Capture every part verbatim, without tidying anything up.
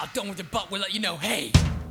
about done with it, but we'll let you know. Hey.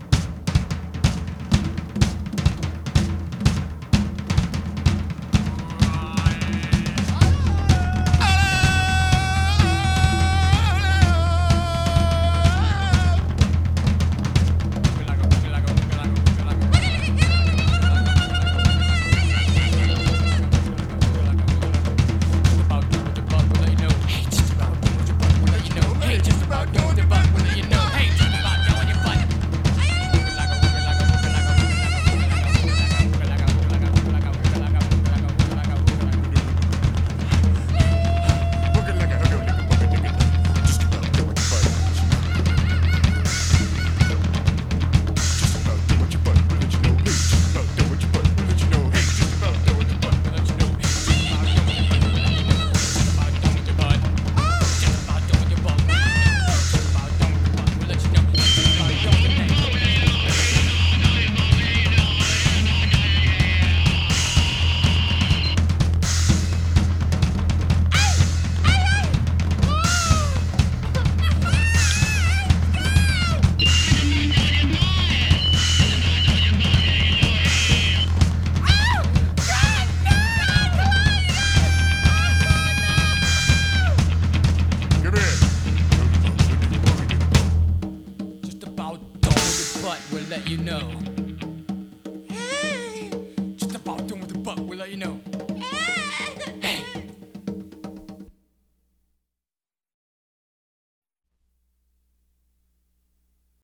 But we'll let you know. Hey, just about done with the buck, we'll let you know.